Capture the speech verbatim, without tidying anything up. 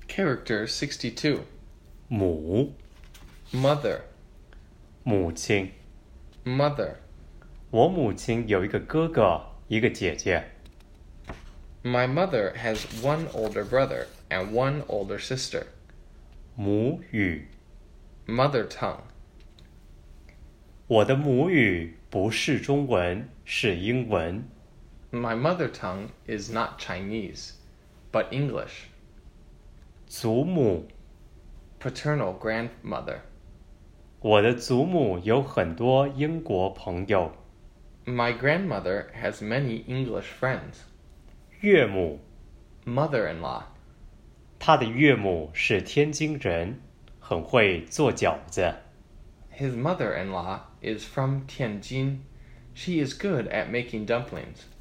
Character sixty-two. 母 Mother. 母亲 Mother. 我母亲有一个哥哥，一个姐姐。 My mother has one older brother and one older sister. 母语 Mother tongue. 我的母语不是中文，是英文。 My mother tongue is not Chinese, but English. 祖母 Paternal grandmother. 我的祖母有很多英国朋友。 My grandmother has many English friends. 岳母 Mother-in-law. 他的岳母是天津人，很会做饺子。 His mother-in-law is from Tianjin. She is good at making dumplings.